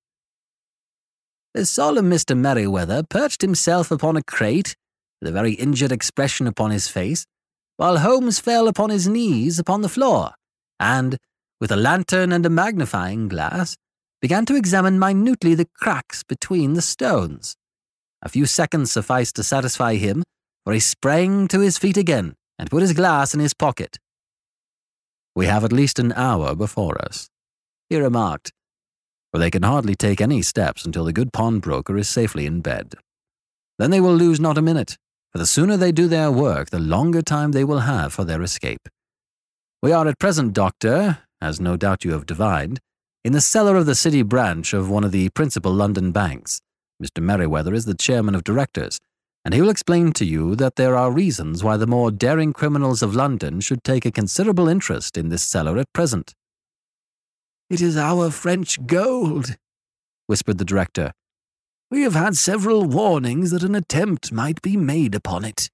The solemn Mr. Merryweather perched himself upon a crate, with a very injured expression upon his face, while Holmes fell upon his knees upon the floor, and, with a lantern and a magnifying glass, began to examine minutely the cracks between the stones. A few seconds sufficed to satisfy him, for he sprang to his feet again and put his glass in his pocket. "We have at least an hour before us," he remarked, "for they can hardly take any steps until the good pawnbroker is safely in bed. Then they will lose not a minute, for the sooner they do their work, the longer time they will have for their escape. We are at present, Doctor, as no doubt you have divined, in the cellar of the city branch of one of the principal London banks. Mr. Merryweather is the chairman of directors, and he will explain to you that there are reasons why the more daring criminals of London should take a considerable interest in this cellar at present." "It is our French gold," whispered the director. "We have had several warnings that an attempt might be made upon it."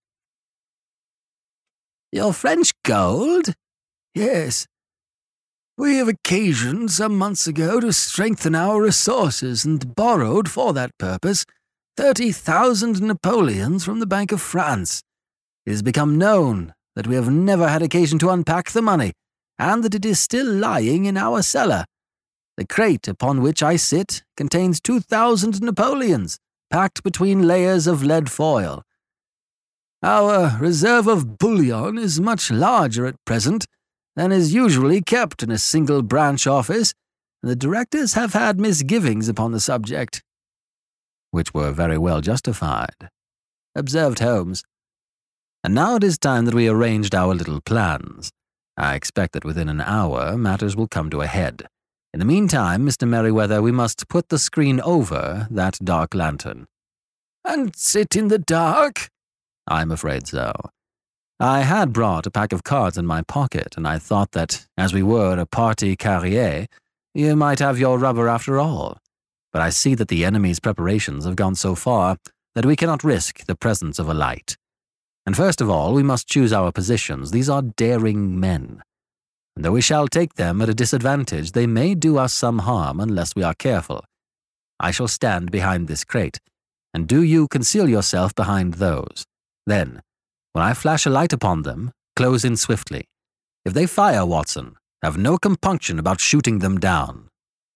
"Your French gold?" "Yes. We have occasioned some months ago to strengthen our resources and borrowed for that purpose 30,000 Napoleons from the Bank of France. It has become known that we have never had occasion to unpack the money, and that it is still lying in our cellar. The crate upon which I sit contains 2,000 Napoleons, packed between layers of lead foil. Our reserve of bullion is much larger at present than is usually kept in a single branch office, and the directors have had misgivings upon the subject." "Which were very well justified," observed Holmes. "And now it is time that we arranged our little plans. I expect that within an hour matters will come to a head. In the meantime, Mr. Merryweather, we must put the screen over that dark lantern." "And sit in the dark?" "I'm afraid so. I had brought a pack of cards in my pocket, and I thought that, as we were a partie carrière, you might have your rubber after all. But I see that the enemy's preparations have gone so far that we cannot risk the presence of a light. And first of all, we must choose our positions. These are daring men, and though we shall take them at a disadvantage, they may do us some harm unless we are careful. I shall stand behind this crate, and do you conceal yourself behind those. Then, when I flash a light upon them, close in swiftly. If they fire, Watson, have no compunction about shooting them down."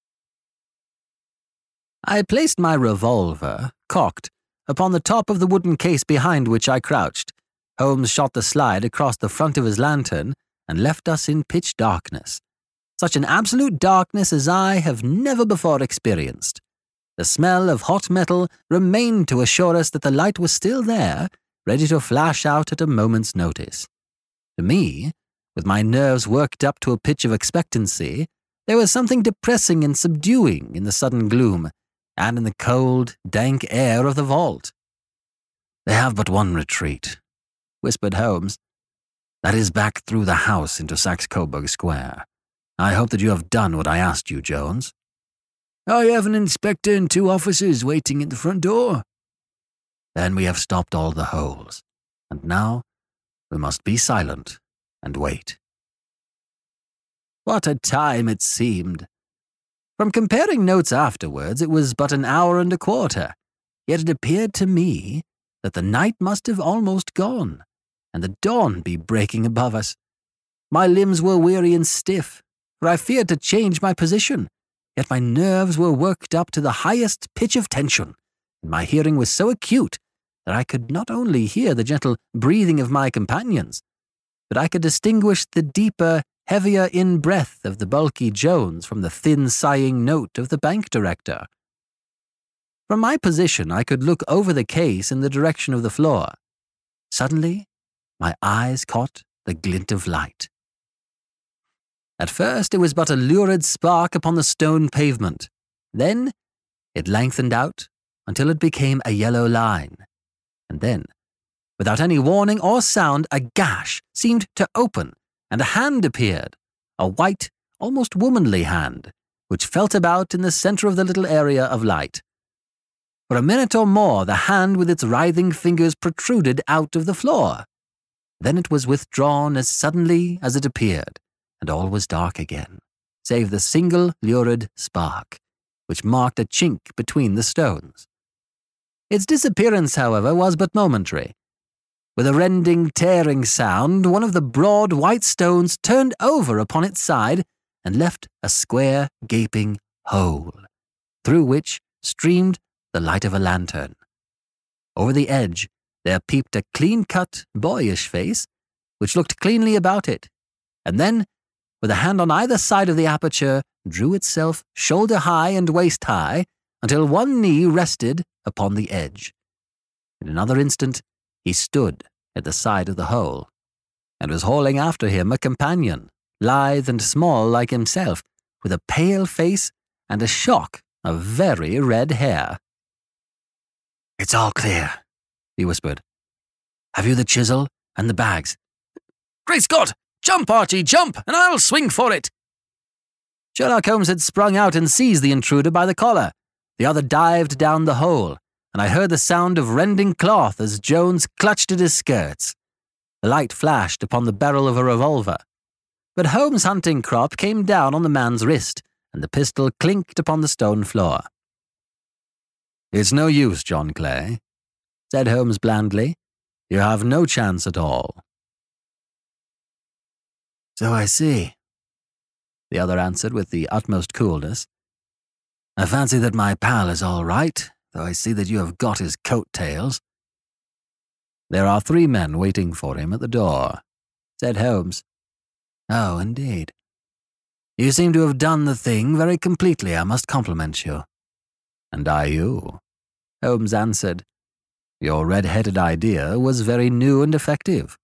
I placed my revolver, cocked, upon the top of the wooden case behind which I crouched. Holmes shot the slide across the front of his lantern and left us in pitch darkness. Such an absolute darkness as I have never before experienced. The smell of hot metal remained to assure us that the light was still there, ready to flash out at a moment's notice. To me, with my nerves worked up to a pitch of expectancy, there was something depressing and subduing in the sudden gloom, and in the cold, dank air of the vault. "They have but one retreat," whispered Holmes. "That is back through the house into Saxe-Coburg Square. I hope that you have done what I asked you, Jones." "I have an inspector and 2 officers waiting at the front door." "Then we have stopped all the holes, and now we must be silent and wait." What a time it seemed! From comparing notes afterwards, it was but an hour and a quarter, yet it appeared to me that the night must have almost gone, and the dawn be breaking above us. My limbs were weary and stiff, for I feared to change my position, yet my nerves were worked up to the highest pitch of tension, and my hearing was so acute that I could not only hear the gentle breathing of my companions, but I could distinguish the deeper, heavier in-breath of the bulky Jones from the thin sighing note of the bank director. From my position, I could look over the case in the direction of the floor. Suddenly, my eyes caught the glint of light. At first, it was but a lurid spark upon the stone pavement. Then, it lengthened out until it became a yellow line. And then, without any warning or sound, a gash seemed to open, and a hand appeared, a white, almost womanly hand, which felt about in the center of the little area of light. For a minute or more, the hand with its writhing fingers protruded out of the floor. Then it was withdrawn as suddenly as it appeared, and all was dark again, save the single lurid spark, which marked a chink between the stones. Its disappearance, however, was but momentary. With a rending, tearing sound, one of the broad white stones turned over upon its side and left a square, gaping hole, through which streamed the light of a lantern. Over the edge, there peeped a clean-cut, boyish face, which looked cleanly about it, and then, with a hand on either side of the aperture, drew itself shoulder-high and waist-high until one knee rested upon the edge. In another instant, he stood at the side of the hole, and was hauling after him a companion, lithe and small like himself, with a pale face and a shock of very red hair. "It's all clear," he whispered. "Have you the chisel and the bags?" "Great Scott! Jump, Archie, jump, and I'll swing for it!" Sherlock Holmes had sprung out and seized the intruder by the collar. The other dived down the hole, and I heard the sound of rending cloth as Jones clutched at his skirts. The light flashed upon the barrel of a revolver, but Holmes' hunting crop came down on the man's wrist, and the pistol clinked upon the stone floor. "It's no use, John Clay," said Holmes blandly. "You have no chance at all." "So I see," the other answered with the utmost coolness. "I fancy that my pal is all right, though I see that you have got his coat-tails." "There are 3 men waiting for him at the door," said Holmes. "Oh, indeed. You seem to have done the thing very completely. I must compliment you." "And I you," Holmes answered. "Your red-headed idea was very new and effective."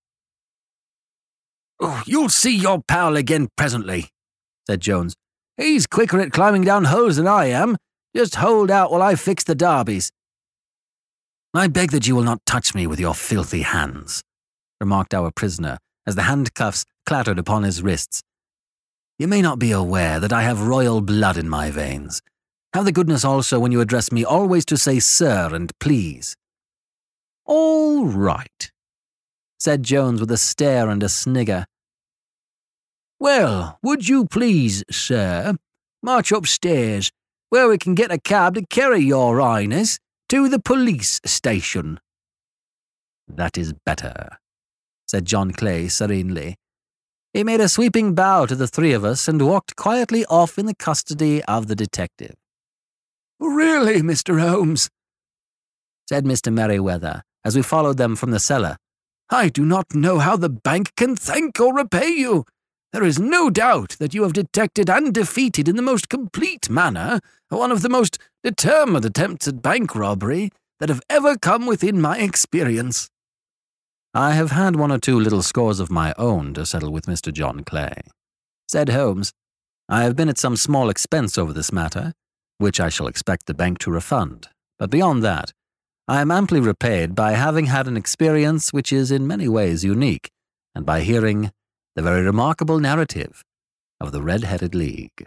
"Oh, you'll see your pal again presently," said Jones. "He's quicker at climbing down holes than I am. Just hold out while I fix the derbies." "I beg that you will not touch me with your filthy hands," remarked our prisoner, as the handcuffs clattered upon his wrists. "You may not be aware that I have royal blood in my veins. Have the goodness also, when you address me, always to say sir and please." "All right," said Jones with a stare and a snigger. "Well, would you please, sir, march upstairs, where we can get a cab to carry your highness to the police station." "That is better," said John Clay serenely. He made a sweeping bow to the 3 of us and walked quietly off in the custody of the detective. "Really, Mr. Holmes," said Mr. Merriweather, as we followed them from the cellar, "I do not know how the bank can thank or repay you. There is no doubt that you have detected and defeated in the most complete manner one of the most determined attempts at bank robbery that have ever come within my experience." "I have had 1 or 2 little scores of my own to settle with Mr. John Clay," said Holmes. "I have been at some small expense over this matter, which I shall expect the bank to refund, but beyond that, I am amply repaid by having had an experience which is in many ways unique, and by hearing the very remarkable narrative of the Red-Headed League."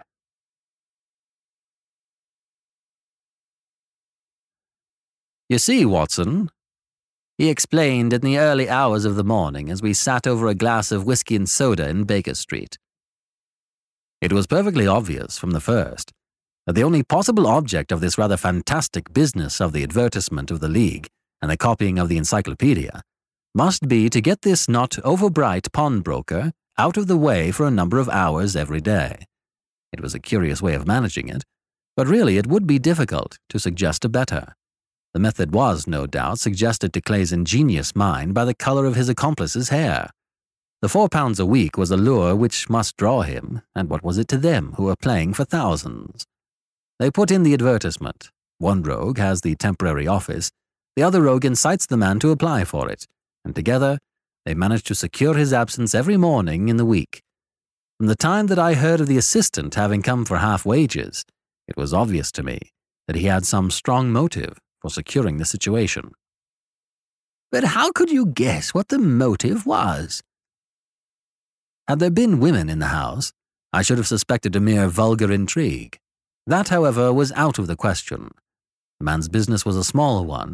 "You see, Watson," he explained in the early hours of the morning as we sat over a glass of whiskey and soda in Baker Street, "it was perfectly obvious from the first that the only possible object of this rather fantastic business of the advertisement of the League and the copying of the encyclopedia must be to get this not overbright pawnbroker out of the way for a number of hours every day. It was a curious way of managing it, but really it would be difficult to suggest a better. The method was, no doubt, suggested to Clay's ingenious mind by the color of his accomplice's hair. The £4 a week was a lure which must draw him, and what was it to them who were playing for thousands? They put in the advertisement. One rogue has the temporary office, the other rogue incites the man to apply for it, and together they managed to secure his absence every morning in the week. From the time that I heard of the assistant having come for half wages, it was obvious to me that he had some strong motive for securing the situation." "But how could you guess what the motive was?" "Had there been women in the house, I should have suspected a mere vulgar intrigue. That, however, was out of the question. The man's business was a small one,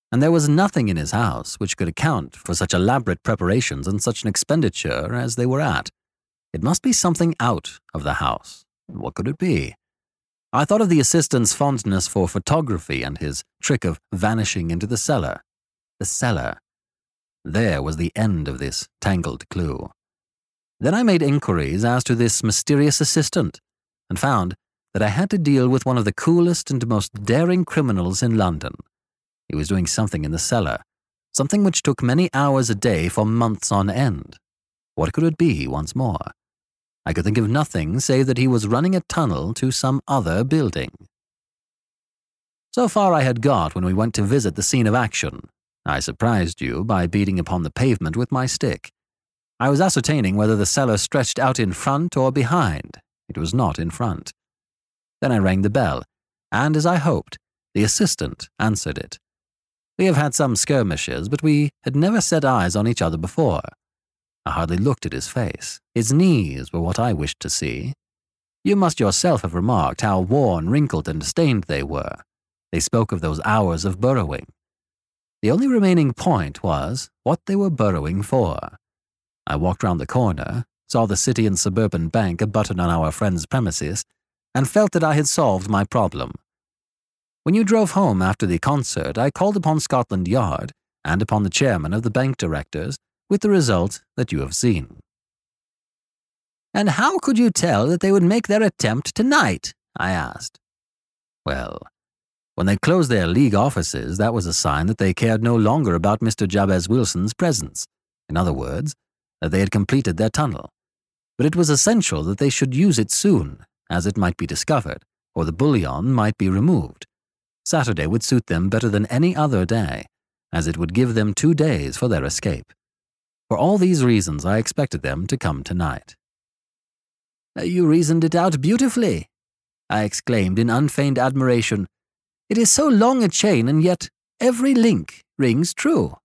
and there was nothing in his house which could account for such elaborate preparations and such an expenditure as they were at. It must be something out of the house. What could it be? I thought of the assistant's fondness for photography and his trick of vanishing into the cellar. The cellar. There was the end of this tangled clue. Then I made inquiries as to this mysterious assistant, and found that I had to deal with one of the coolest and most daring criminals in London. He was doing something in the cellar, something which took many hours a day for months on end. What could it be once more? I could think of nothing save that he was running a tunnel to some other building. So far I had got when we went to visit the scene of action. I surprised you by beating upon the pavement with my stick. I was ascertaining whether the cellar stretched out in front or behind. It was not in front. Then I rang the bell, and as I hoped, the assistant answered it. We have had some skirmishes, but we had never set eyes on each other before. I hardly looked at his face. His knees were what I wished to see. You must yourself have remarked how worn, wrinkled, and stained they were. They spoke of those hours of burrowing. The only remaining point was what they were burrowing for. I walked round the corner, saw the City and Suburban Bank abutted on our friend's premises, and felt that I had solved my problem. When you drove home after the concert, I called upon Scotland Yard and upon the chairman of the bank directors, with the result that you have seen. And how could you tell that they would make their attempt tonight? I asked. Well, when they closed their league offices, that was a sign that they cared no longer about Mr. Jabez Wilson's presence. In other words, that they had completed their tunnel. But it was essential that they should use it soon, as it might be discovered, or the bullion might be removed. Saturday would suit them better than any other day, as it would give them 2 days for their escape. For all these reasons, I expected them to come tonight. You reasoned it out beautifully, I exclaimed in unfeigned admiration. It is so long a chain, and yet every link rings true.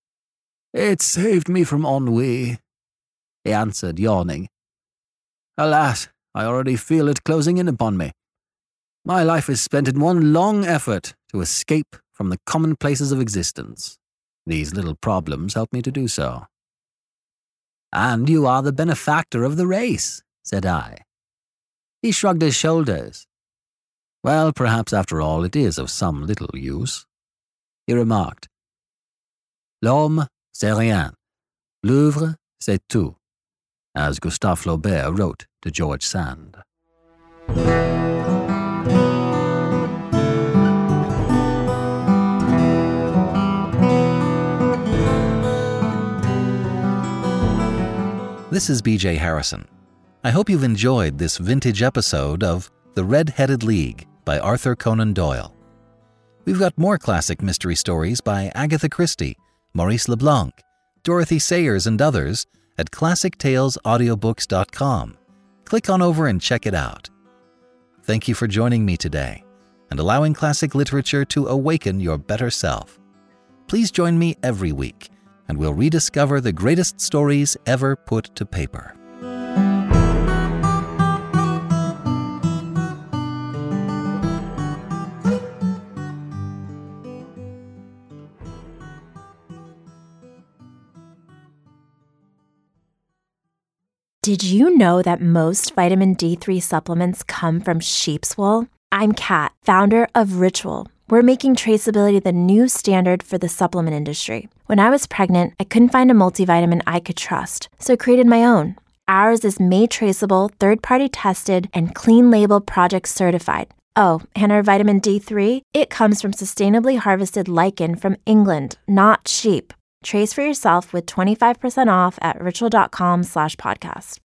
It saved me from ennui, he answered, yawning. Alas, I already feel it closing in upon me. My life is spent in one long effort to escape from the commonplaces of existence. These little problems help me to do so. And you are the benefactor of the race, said I. He shrugged his shoulders. Well, perhaps after all it is of some little use. He remarked, L'homme, c'est rien. L'œuvre, c'est tout, as Gustave Flaubert wrote to George Sand. This is BJ Harrison. I hope you've enjoyed this vintage episode of The Red-Headed League by Arthur Conan Doyle. We've got more classic mystery stories by Agatha Christie, Maurice LeBlanc, Dorothy Sayers, and others at ClassicTalesAudiobooks.com. Click on over and check it out. Thank you for joining me today and allowing classic literature to awaken your better self. Please join me every week, and we'll rediscover the greatest stories ever put to paper. Did you know that most vitamin D3 supplements come from sheep's wool? I'm Kat, founder of Ritual. We're making traceability the new standard for the supplement industry. When I was pregnant, I couldn't find a multivitamin I could trust, so I created my own. Ours is made traceable, third-party tested, and clean label project certified. Oh, and our vitamin D3? It comes from sustainably harvested lichen from England, not sheep. Trace for yourself with 25% off at ritual.com/podcast.